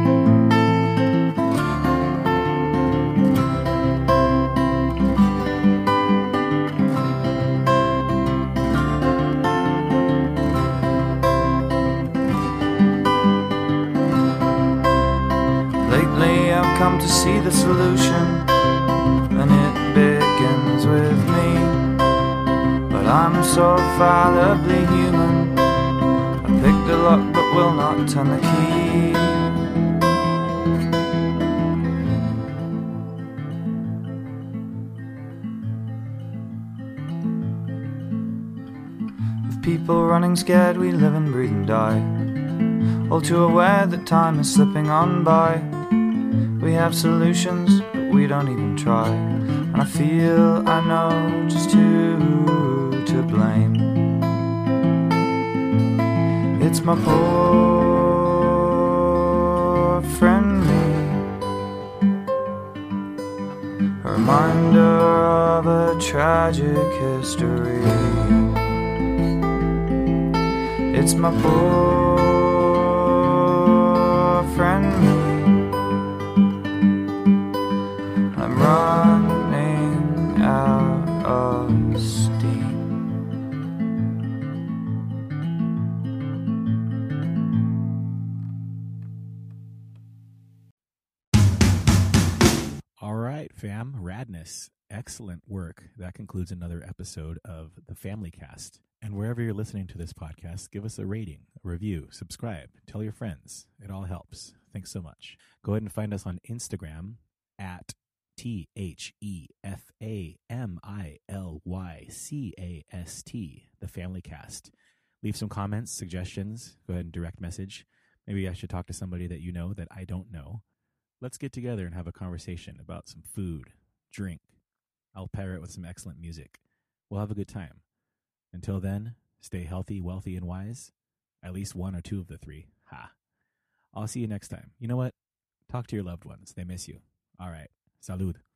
Lately I've come to see the solution, and it begins with me. I'm so fallibly human. I picked the lock but will not turn the key. With people running scared, we live and breathe and die. All too aware that time is slipping on by. We have solutions, but we don't even try. And I feel I know just who to blame. It's my poor friend me, a reminder of a tragic history. It's my poor friend me, I'm running out of steam. All right, fam, radness. excellent work, that concludes another episode of The Family Cast. And wherever you're listening to this podcast, give us a rating, a review, subscribe, tell your friends. It all helps. Thanks so much. Go ahead and find us on Instagram at TheFamilyCast, The Family Cast. Leave some comments, suggestions. Go ahead and direct message. Maybe I should talk to somebody that you know that I don't know. Let's get together and have a conversation about some food, drink. I'll pair it with some excellent music. We'll have a good time. Until then, stay healthy, wealthy, and wise. At least one or two of the three. Ha. I'll see you next time. You know what? Talk to your loved ones. They miss you. All right. Salud.